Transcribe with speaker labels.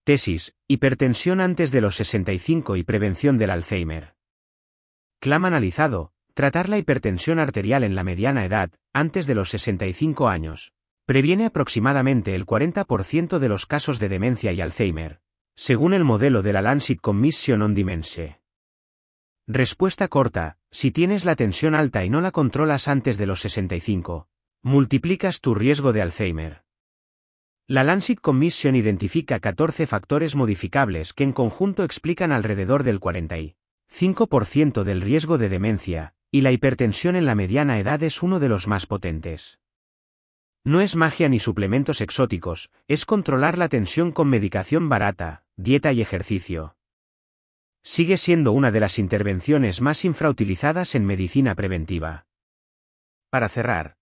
Speaker 1: Tesis: hipertensión antes de los 65 y prevención del Alzheimer. CLAM analizado: tratar la hipertensión arterial en la mediana edad, antes de los 65 años, previene aproximadamente el 40% de los casos de demencia y Alzheimer, según el modelo de la Lancet Commission on Dementia. Respuesta corta: si tienes la tensión alta y no la controlas antes de los 65, multiplicas tu riesgo de Alzheimer. La Lancet Commission identifica 14 factores modificables que en conjunto explican alrededor del 45% del riesgo de demencia, y la hipertensión en la mediana edad es uno de los más potentes. No es magia ni suplementos exóticos, es controlar la tensión con medicación barata, dieta y ejercicio. Sigue siendo una de las intervenciones más infrautilizadas en medicina preventiva. Para cerrar,